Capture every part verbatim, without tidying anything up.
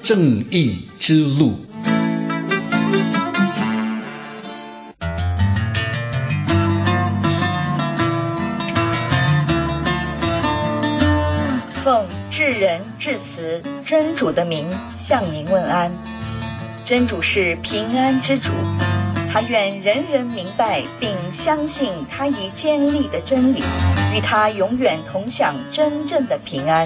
正义之路。 奉至仁至慈真主的名向您问安。真主是平安之主，他愿人人明白并相信他已建立的真理，与他永远同享真正的平安。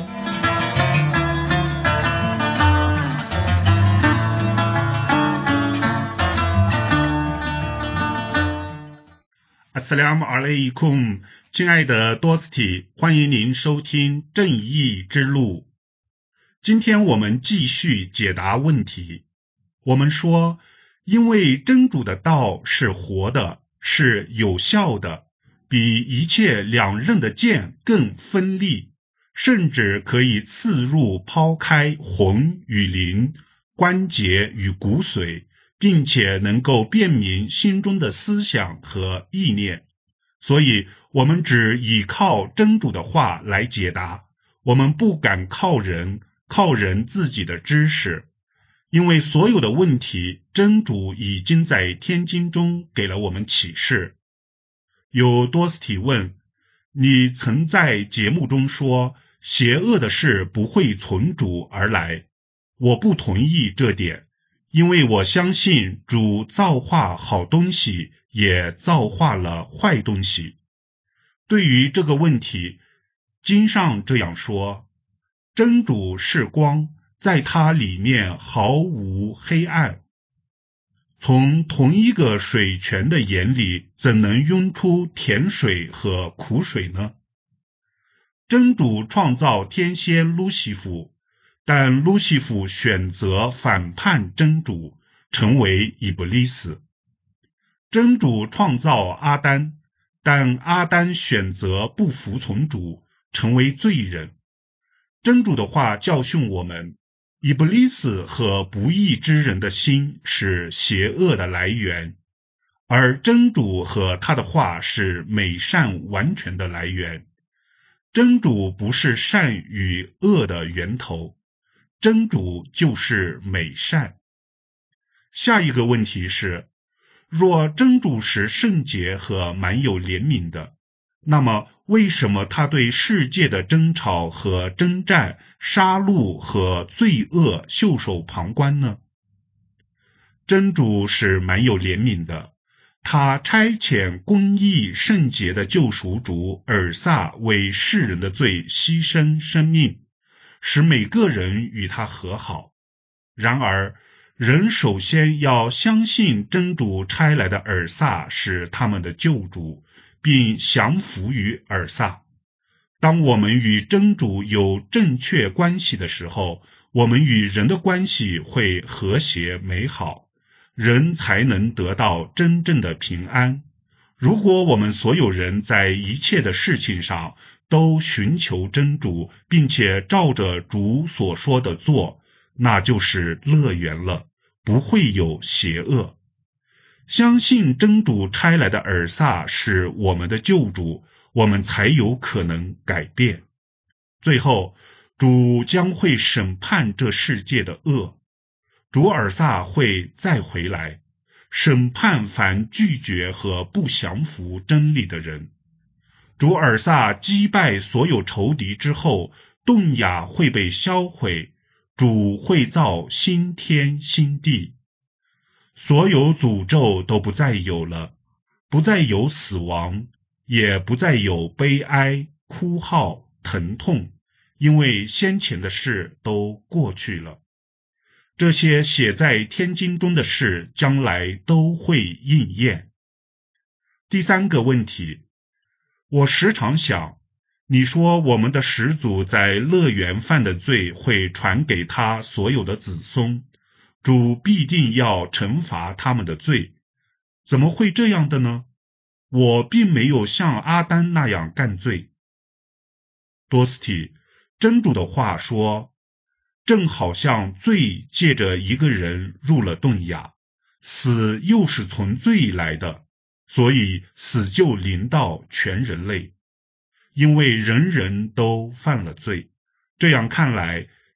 阿斯拉姆阿莱伊库，亲爱的多斯蒂，欢迎您收听正义之路。今天我们继续解答问题。我们说，因为真主的道是活的，是有效的，比一切两刃的剑更锋利，甚至可以刺入抛开魂与灵、关节与骨髓，并且能够辨明心中的思想和意念。所以我们只依靠真主的话来解答，我们不敢靠人，靠人自己的知识。因为所有的问题，真主已经在天经中给了我们启示。有多斯提问，你曾在节目中说，邪恶的事不会从主而来。我不同意这点，因为我相信主造化好东西，也造化了坏东西。对于这个问题，经上这样说，真主是光，在它里面毫无黑暗。从同一个水泉的眼里，怎能涌出甜水和苦水呢？真主创造天仙路西弗，但路西弗选择反叛真主，成为以布利斯。真主创造阿丹，但阿丹选择不服从主，成为罪人。真主的话教训我们，以布利斯和不义之人的心是邪恶的来源，而真主和他的话是美善完全的来源。真主不是善与恶的源头，真主就是美善。下一个问题是，若真主是圣洁和满有怜悯的，那么为什么他对世界的争吵和征战、杀戮和罪恶袖手旁观呢？真主是满有怜悯的，他差遣公义圣洁的救赎主尔撒为世人的罪牺牲生命，使每个人与他和好。然而人首先要相信真主差来的尔撒是他们的救主，并降服于尔撒。当我们与真主有正确关系的时候，我们与人的关系会和谐美好，人才能得到真正的平安。如果我们所有人在一切的事情上都寻求真主，并且照着主所说的做，那就是乐园了，不会有邪恶。相信真主差来的尔撒是我们的救主，我们才有可能改变。最后，主将会审判这世界的恶，主尔撒会再回来，审判凡拒绝和不降服真理的人。主尔撒击败所有仇敌之后，顿亚会被销毁，主会造新天新地，所有诅咒都不再有了，不再有死亡，也不再有悲哀、哭号、疼痛，因为先前的事都过去了。这些写在天经中的事，将来都会应验。第三个问题，我时常想，你说我们的始祖在乐园犯的罪会传给他所有的子孙，主必定要惩罚他们的罪，怎么会这样的呢？我并没有像阿丹那样干罪。多斯蒂，真主的话说，正好像罪借着一个人入了顿亚，死又是从罪来的，所以死就临到全人类，因为人人都犯了罪。这样看来，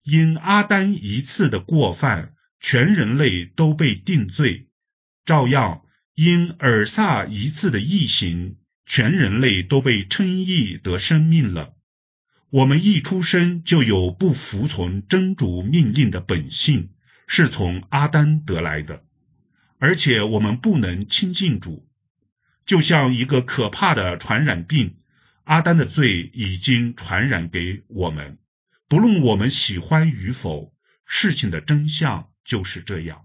因阿丹一次的过犯，全人类都被定罪，照样因尔撒一次的义行，全人类都被称义得生命了。我们一出生就有不服从真主命令的本性，是从阿丹得来的，而且我们不能亲近主。就像一个可怕的传染病，阿丹的罪已经传染给我们，不论我们喜欢与否，事情的真相就是这样。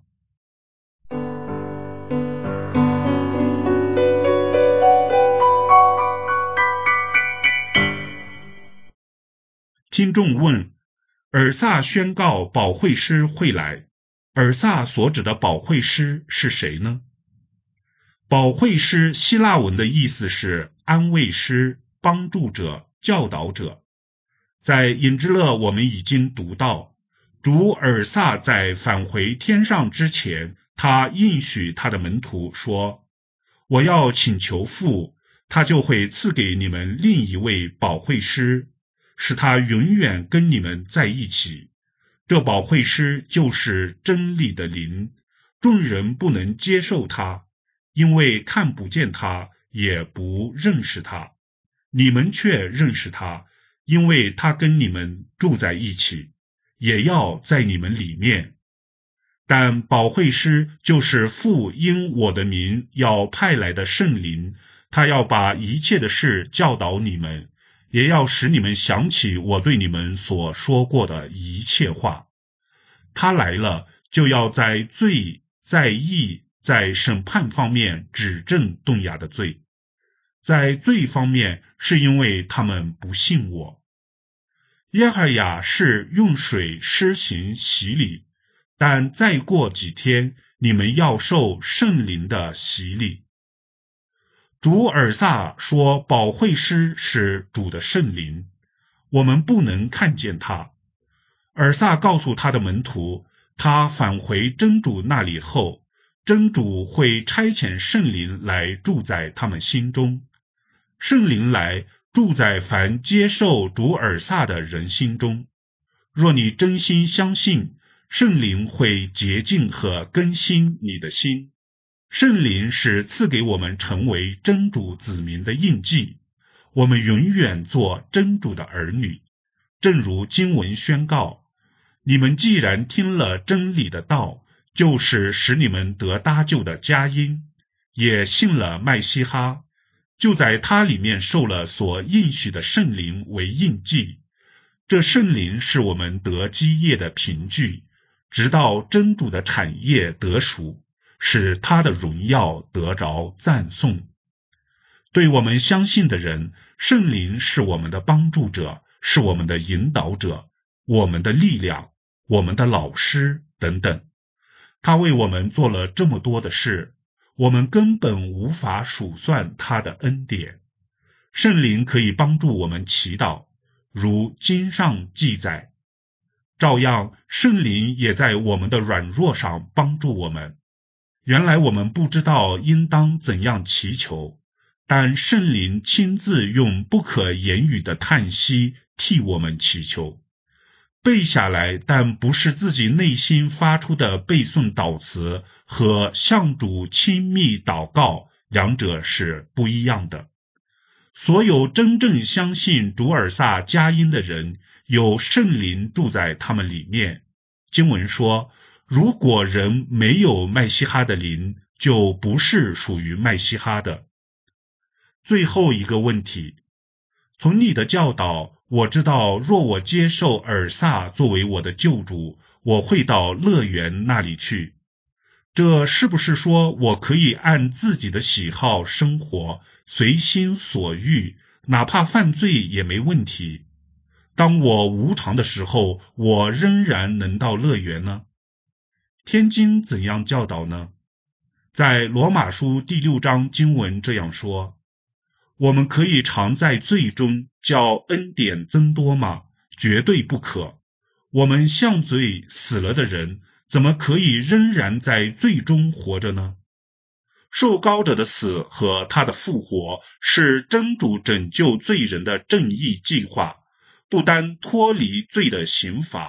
听众问，尔撒宣告保惠师会来，尔撒所指的保惠师是谁呢？保惠师希腊文的意思是安慰师、帮助者、教导者。在隐之勒我们已经读到，主尔撒在返回天上之前，他应许他的门徒说，我要请求父，他就会赐给你们另一位保惠师，使他永远跟你们在一起。这保惠师就是真理的灵，众人不能接受他，因为看不见他，也不认识他。你们却认识他，因为他跟你们住在一起，也要在你们里面。但保惠师就是父因我的名要派来的圣灵，他要把一切的事教导你们，也要使你们想起我对你们所说过的一切话。他来了，就要在罪、在义、在审判方面指正东亚的罪。在罪方面，是因为他们不信我。耶和雅是用水施行洗礼，但再过几天，你们要受圣灵的洗礼。主尔撒说保惠师是主的圣灵，我们不能看见他。尔撒告诉他的门徒，他返回真主那里后，真主会差遣圣灵来住在他们心中。圣灵来住在凡接受主尔撒的人心中。若你真心相信，圣灵会洁净和更新你的心。圣灵是赐给我们成为真主子民的印记，我们永远做真主的儿女。正如经文宣告，你们既然听了真理的道，就是使你们得搭救的佳音，也信了麦西哈，就在他里面受了所应许的圣灵为印记。这圣灵是我们得基业的凭据，直到真主的产业得赎，使他的荣耀得着赞颂。对我们相信的人，圣灵是我们的帮助者，是我们的引导者，我们的力量，我们的老师等等。他为我们做了这么多的事，我们根本无法数算他的恩典。圣灵可以帮助我们祈祷，如经上记载，照样圣灵也在我们的软弱上帮助我们。原来我们不知道应当怎样祈求，但圣灵亲自用不可言语的叹息替我们祈求。背下来但不是自己内心发出的背诵祷词和向主亲密祷告，两者是不一样的。所有真正相信主尔撒佳音的人，有圣灵住在他们里面。经文说，如果人没有麦西哈的灵，就不是属于麦西哈的。最后一个问题，从你的教导，我知道若我接受尔撒作为我的救主，我会到乐园那里去。这是不是说我可以按自己的喜好生活，随心所欲，哪怕犯罪也没问题？当我无常的时候，我仍然能到乐园呢？天经怎样教导呢？在罗马书第六章经文这样说，我们可以常在罪中，叫恩典增多吗？绝对不可。我们向罪死了的人，怎么可以仍然在罪中活着呢？受膏者的死和他的复活，是真主拯救罪人的正义计划，不单脱离罪的刑罚，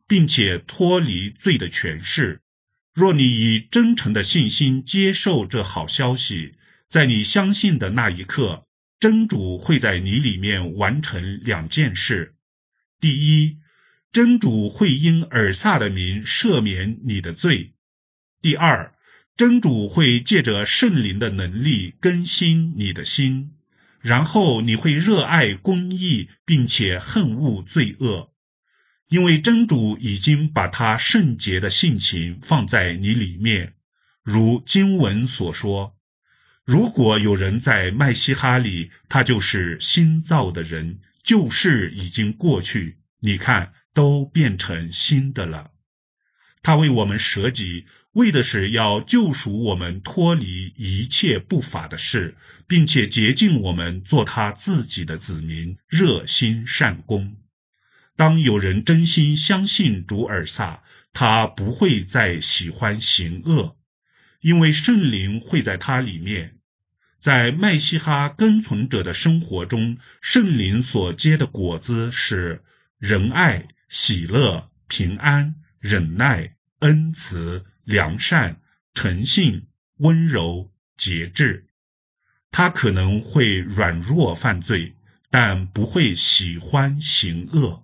并且脱离罪的权势。若你以真诚的信心接受这好消息，在你相信的那一刻，真主会在你里面完成两件事。第一，真主会因尔萨的名赦免你的罪。第二，真主会借着圣灵的能力更新你的心，然后你会热爱公义，并且恨恶罪恶。因为真主已经把他圣洁的性情放在你里面，如经文所说，如果有人在麦西哈里，他就是新造的人，旧事已经过去，你看都变成新的了。他为我们舍己，为的是要救赎我们脱离一切不法的事，并且洁净我们做他自己的子民，热心善功。当有人真心相信主尔萨，他不会再喜欢行恶，因为圣灵会在他里面。在麦西哈跟从者的生活中，圣灵所结的果子是仁爱、喜乐、平安、忍耐、恩慈、良善、诚信、温柔、节制。他可能会软弱犯罪，但不会喜欢行恶。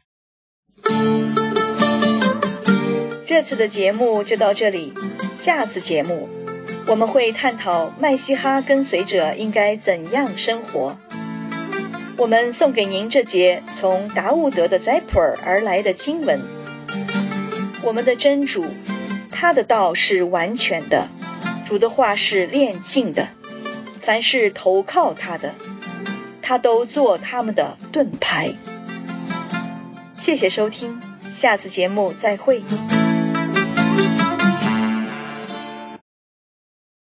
这次的节目就到这里，下次节目我们会探讨麦西哈跟随者应该怎样生活。我们送给您这节从达悟德的宰普尔而来的经文。我们的真主，他的道是完全的，主的话是炼净的，凡是投靠他的，他都做他们的盾牌。谢谢收听，下次节目再会。